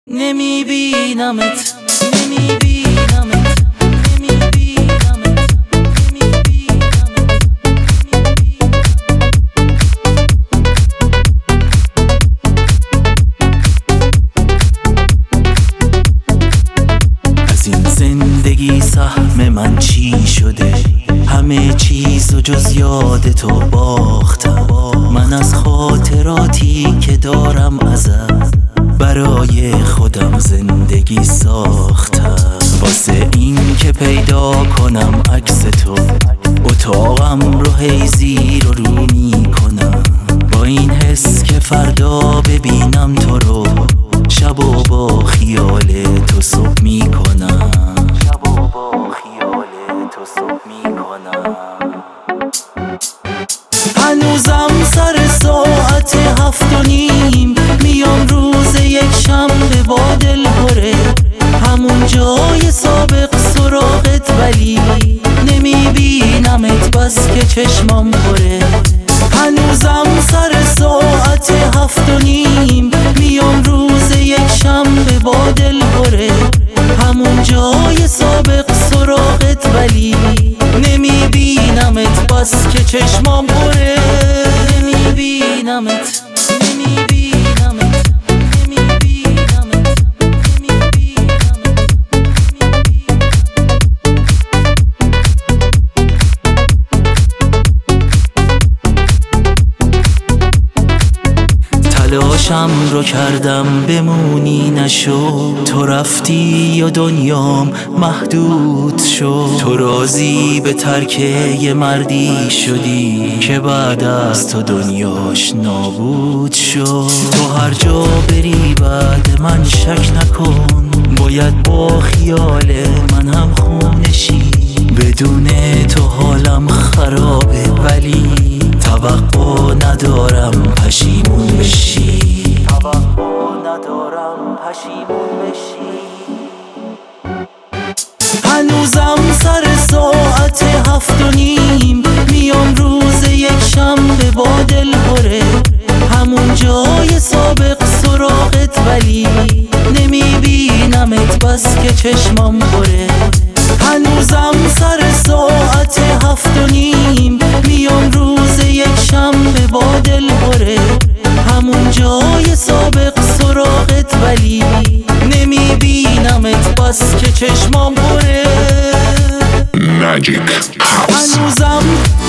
نمیبینمت نمیبینمت نمیبینمت از این زندگی سهم من چی شده؟ همه چیزو جز یاد تو باختم. من از خاطراتی که دارم ازت برای خودم زندگی ساختم. واسه این که پیدا کنم عکس تو اتاقم رو هی زیر و رو میکنم، با این حس که فردا ببینم تو رو شب و با خیال تو صبح میکنم. هنوزم سر ساعت 7:30 میام روز یک شنبه با دل پره، همون جای سابق سراغت، ولی نمیبینمت بس که چشمام پره. هنوزم سر ساعت 7:30 میام روز یک شنبه با دل پره، همون جای سابق سراغت، ولی نمیبینمت بس که چشمام پره. نمیبینمت نمیبینمت نمیبینمت تلاشم رو کردم بمونی نشو، تو رفتی یا دنیام محدود شد. تو راضی به ترک یه مردی شدی که بعد از تو دنیاش نابود شد. تو هر جا بری بعد من شک نکن، باید با خیال من هم خونشی. بدون تو حالم خرابه ولی توقع ندارم پشیمون بشی. هنوزم سر ساعت 7:30 میام روز یک شنبه با دل پره، همون جای سابق سراغت، ولی نمیبینمت بس که چشمام پره. هنوزم سر ساعت 7:30 میام روز یک شنبه با دل پره، همون جای سابق سراغت، ولی نمیبینمت بس که چشمام پره. Magic House. هنوزم